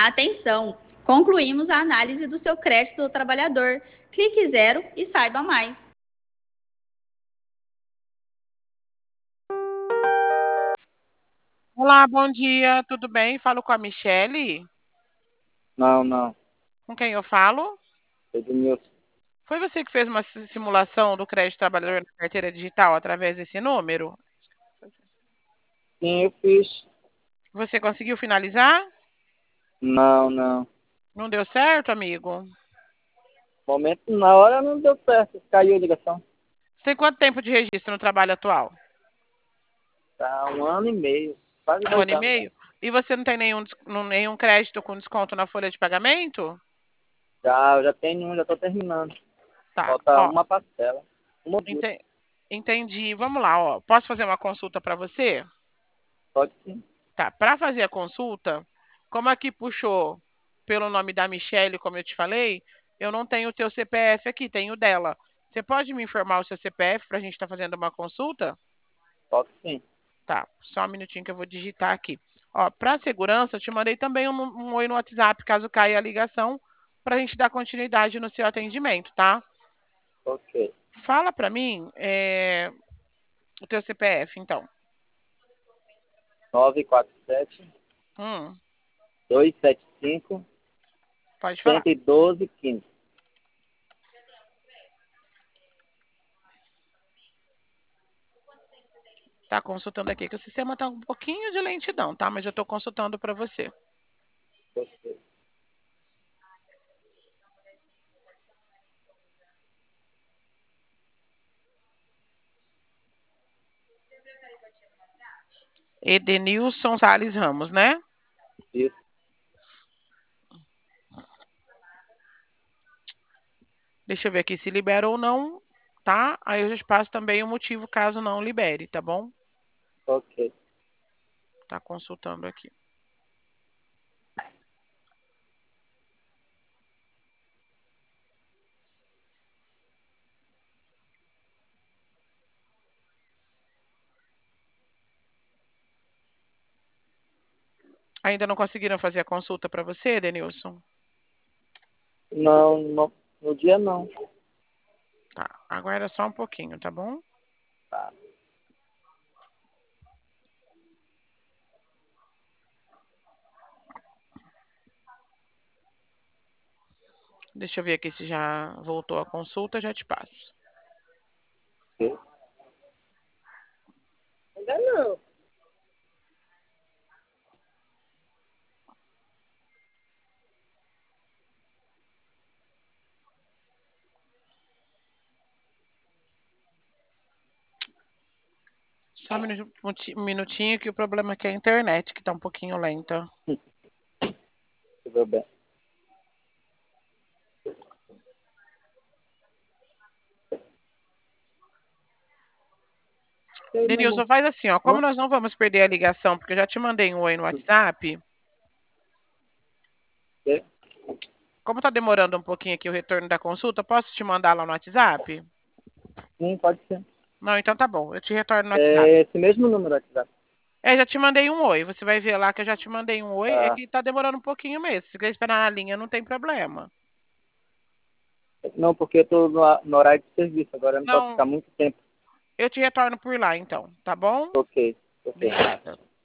Atenção! Concluímos a análise do seu crédito do trabalhador. Clique zero e saiba mais. Olá, bom dia, tudo bem? Falo com a Michele. Não, não. Com quem eu falo? Edmilson. Foi você que fez uma simulação do crédito trabalhador na carteira digital através desse número? Sim, eu fiz. Você conseguiu finalizar? Não, não. Não deu certo, amigo? Momento, na hora não deu certo. Caiu a ligação. Você tem quanto tempo de registro no trabalho atual? Tá 1 ano e meio. Quase Um ano 2 e anos já. meio? E você não tem nenhum crédito com desconto na folha de pagamento? Já, eu já tenho um, já tô terminando. Tá, Falta ó, uma parcela. Uma ou duas. entendi. Vamos lá, ó. Posso fazer uma consulta para você? Pode sim. Tá, para fazer a consulta, como aqui puxou pelo nome da Michelle, como eu te falei, eu não tenho o teu CPF aqui, tenho o dela. Você pode me informar o seu CPF para a gente estar fazendo uma consulta? Pode sim. Tá, só um minutinho que eu vou digitar aqui. Ó, para segurança, eu te mandei também um oi no WhatsApp, caso caia a ligação, para a gente dar continuidade no seu atendimento, tá? Ok. Fala para mim o teu CPF, então. 947 Hum, 275 pode falar. 112 15. Tá consultando aqui, que o sistema tá um pouquinho de lentidão, tá? Mas eu tô consultando para você. Ok. Edenilson Salles Ramos, né? Isso. Deixa eu ver aqui se libera ou não, tá? Aí eu já te passo também o motivo caso não libere, tá bom? Ok. Tá consultando aqui. Ainda não conseguiram fazer a consulta para você, Edenilson? Não, no dia não. Tá, aguarda só um pouquinho, tá bom? Tá. Deixa eu ver aqui se já voltou a consulta, já te passo. Ok. Ainda não. Só um minutinho que o problema aqui é a internet, que tá um pouquinho lenta. Tudo bem. E aí, meu amor? Denilson, faz assim, ó. Como Hã? nós não vamos perder a ligação, porque eu já te mandei um oi no WhatsApp, Ok. como tá demorando um pouquinho aqui o retorno da consulta, posso te mandar lá no WhatsApp? Sim, pode ser. Não, então tá bom. Eu te retorno no WhatsApp. É esse mesmo número aqui, tá? Já te mandei um oi. Você vai ver lá que eu já te mandei um oi. É Tá. que tá demorando um pouquinho mesmo. Se quiser esperar na linha, não tem problema. Não, porque eu tô no horário de serviço, agora eu não posso Não, ficar muito tempo. eu te retorno por lá, então. Tá bom? Ok, ok. Obrigada.